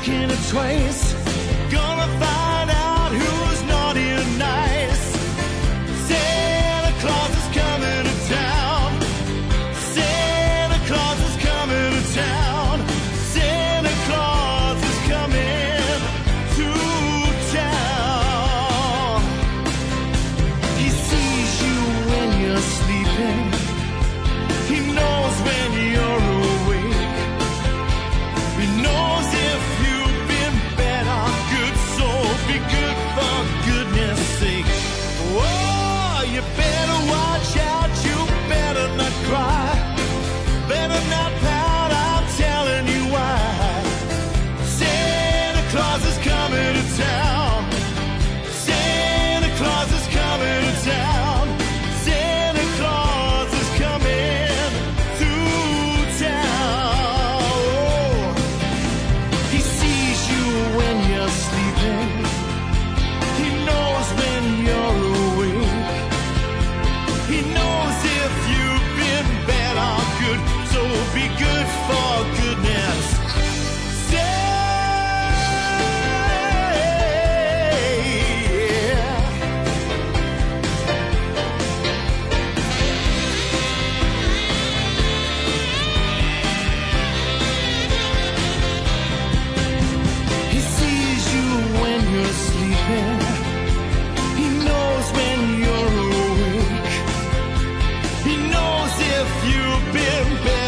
thinking it twice. Gonna find out who's naughty and nice. Santa Claus is coming to town. Santa Claus is coming to town. Santa Claus is coming to town. He sees you when you're sleeping. He knows when you're awake. He knows if you've been bad or good, so be good for goodness sake. Oh, you better watch out, you better not cry, better not pout, I'm telling you why. Santa Claus is coming to town. Santa Claus is coming to town. Santa Claus is coming to town. Oh, he sees you when you're sleeping. He knows when you're awake. He knows if you've been bad or good, so be good for goodness sake. He sees you when you're sleeping. He knows when you're awake. He knows if you've been bad